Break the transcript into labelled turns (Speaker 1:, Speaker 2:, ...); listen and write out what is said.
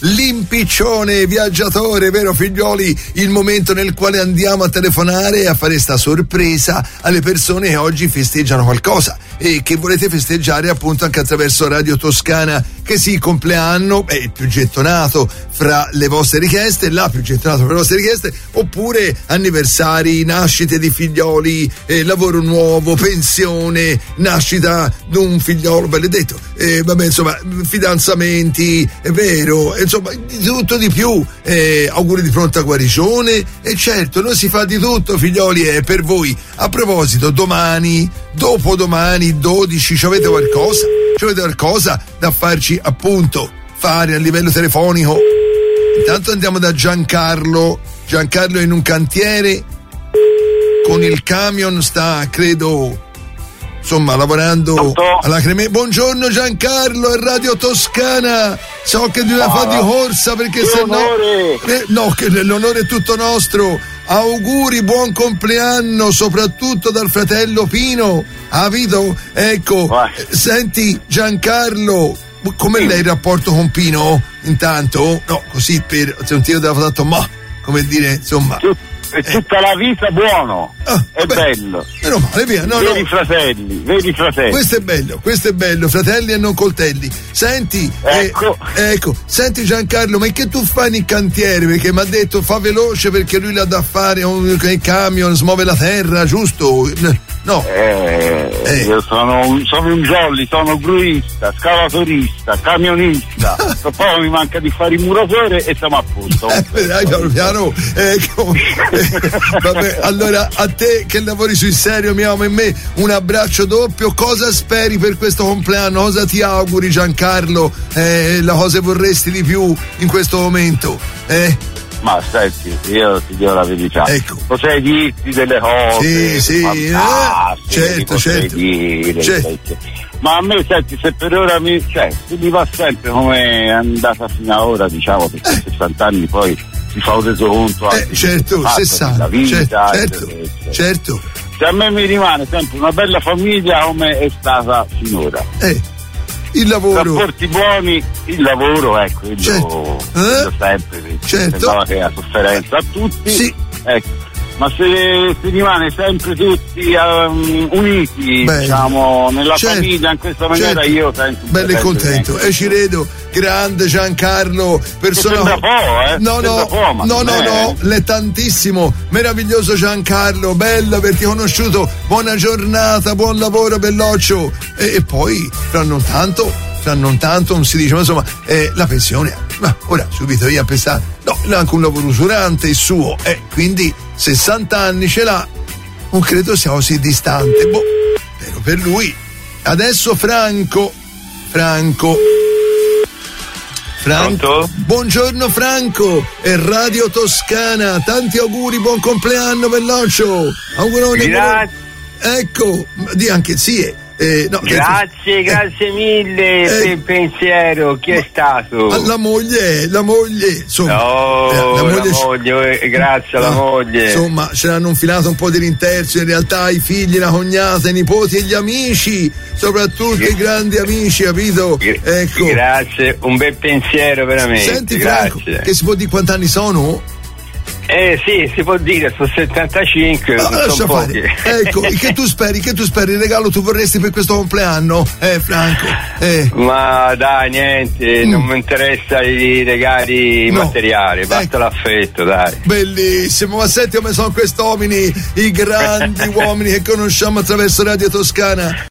Speaker 1: l'impiccione viaggiatore, vero figlioli? Il momento nel quale andiamo a telefonare e a fare sta sorpresa alle persone che oggi festeggiano qualcosa e che volete festeggiare appunto anche attraverso Radio Toscana, che sì, compleanno è il più gettonato fra le vostre richieste, la più gettonato fra le vostre richieste, oppure anniversari, nascite di figlioli, lavoro nuovo, pensione, nascita di un figliolo benedetto, vabbè, insomma, fidanzamenti, è vero, insomma, di tutto di più, auguri di pronta guarigione, e certo, non si fa di tutto, figlioli, è per voi. A proposito, domani, dopodomani, 12, ci avete qualcosa? Ci avete qualcosa da farci appunto fare a livello telefonico? Intanto andiamo da Giancarlo è in un cantiere con il camion, sta credo insomma lavorando alla creme. Buongiorno Giancarlo, è Radio Toscana, so che deve fare di corsa perché se no che l'onore è tutto nostro. Auguri, buon compleanno soprattutto dal fratello Pino, ha capito? Ecco, senti Giancarlo, com'è lei il rapporto con Pino? Intanto, no, così per se un tiro della foto, ma come dire, insomma,
Speaker 2: tutta la vita buono, è bello.
Speaker 1: Meno male, via.
Speaker 2: Vedi fratelli.
Speaker 1: Questo è bello, fratelli e non coltelli. Senti, ecco, senti Giancarlo, ma che tu fai nel cantiere? Perché mi ha detto fa veloce perché lui l'ha da fare con il camion, smuove la terra, giusto? No.
Speaker 2: Io sono un jolly, sono gruista, scavatorista, camionista. Poi mi manca di fare il muratore e siamo a posto.
Speaker 1: Dai, piano, ecco. Vabbè, allora a te che lavori sul serio, mio amo e me, un abbraccio doppio. Cosa speri per questo compleanno? Cosa ti auguri Giancarlo? La cosa vorresti di più in questo momento?
Speaker 2: Ma senti, io ti dico la verità.
Speaker 1: Ecco.
Speaker 2: Potrei dirti delle cose.
Speaker 1: Sì, certo.
Speaker 2: Ma a me, senti, se per ora mi va sempre come è andata fino ad ora, diciamo, perché a 60 anni poi si fa un resoconto anche
Speaker 1: certo, 60,
Speaker 2: la vita,
Speaker 1: certo.
Speaker 2: Se a me mi rimane sempre una bella famiglia come è stata finora.
Speaker 1: Il lavoro,
Speaker 2: rapporti buoni, il lavoro, ecco, quello sempre, sembrava che la sofferenza a tutti, sì. Ecco. Ma se si rimane sempre tutti uniti, diciamo, nella famiglia, in questa maniera, io sento
Speaker 1: bello e contento, e ci credo. Grande Giancarlo, persona no, l'è tantissimo, meraviglioso Giancarlo, bello averti conosciuto, buona giornata, buon lavoro belloccio, e poi fra non tanto non si dice, ma insomma la pensione, ma ora subito io a pensare, no, è anche un lavoro usurante il suo, quindi 60 anni ce l'ha, non credo sia così distante, però per lui. Adesso Franco.
Speaker 2: Pronto?
Speaker 1: Buongiorno Franco, è Radio Toscana, tanti auguri, buon compleanno belloccio, auguroni.
Speaker 3: Grazie.
Speaker 1: Ecco, di anche sì.
Speaker 3: Grazie mille per il pensiero. Chi è stato?
Speaker 1: La moglie, insomma.
Speaker 3: La moglie, grazie alla moglie.
Speaker 1: Insomma, ce l'hanno infilato un po' di rinterzo, in realtà i figli, la cognata, i nipoti e gli amici, soprattutto i grandi amici, capito? Ecco.
Speaker 3: Grazie, un bel pensiero veramente.
Speaker 1: Senti Franco, che si può dire quanti anni sono?
Speaker 3: Sì, si può dire, sono 75,
Speaker 1: lascia fare. Ecco, che tu speri? Il regalo tu vorresti per questo compleanno? Franco?
Speaker 3: Ma dai, niente, non mi interessa i regali materiali, basta l'affetto, dai.
Speaker 1: Bellissimo, ma senti come sono questi uomini, i grandi uomini che conosciamo attraverso Radio Toscana.